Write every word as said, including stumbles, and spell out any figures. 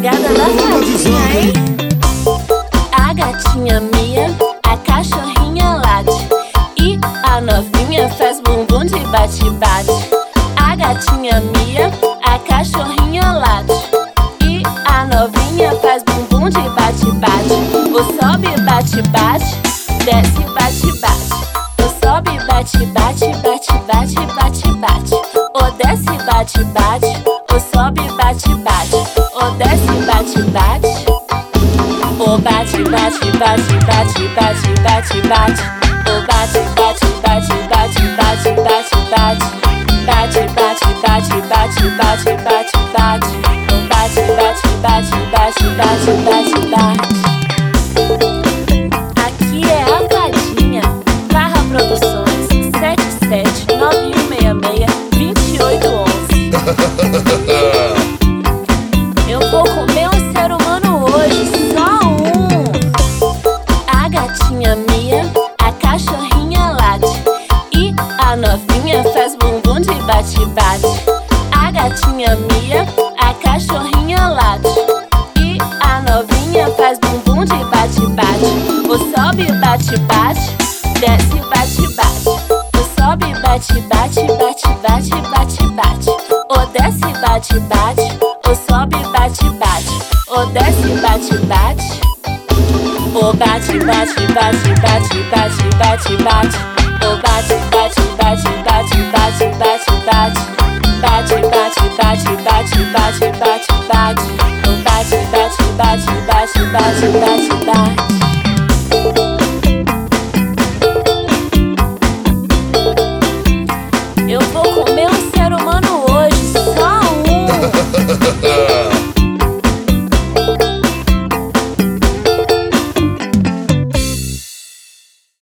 pegada da fatinha, hein? A gatinha mia, a cachorrinha late e a novinha faz bumbum de bate-bate. A gatinha mia, a cachorrinha late e a novinha faz bumbum de bate-bate. O sobe, bate-bate, desce, bate-bate. O sobe, bate-bate, bate-bate, bate-bate. O desce, bate-bate. O sobe, bate-bate. O desce, bate-bate. O bate, bate, bate, bate, bate, bate, bate. O bate, bate, bate, bate, bate, bate, bate. Bate, bate, bate, bate, bate, bate, bate. O bate, bate, bate, bate, bate, bate, bate. Aqui é a Vadinha, Barra Produções, sete sete nove um seis seis, dois oito um um. Eu vou comer um ser humano hoje, só um. A gatinha mia, a cachorrinha late e a novinha faz bumbum de bate-bate. A gatinha mia, a cachorrinha late e a novinha faz bumbum de bate-bate. O sobe, bate-bate, desce, bate-bate. O sobe, bate-bate, bate-bate, bate-bate. O desce, bate-bate. O sobe, bate-bate. O desce, bate-bate. O bate, bate, bate, bate, bate, bate, bate. O bate, bate, bate, bate, bate, bate, bate. Bate, bate, bate, bate, bate, bate, bate. O bate, bate, bate, bate, bate, bate, bate.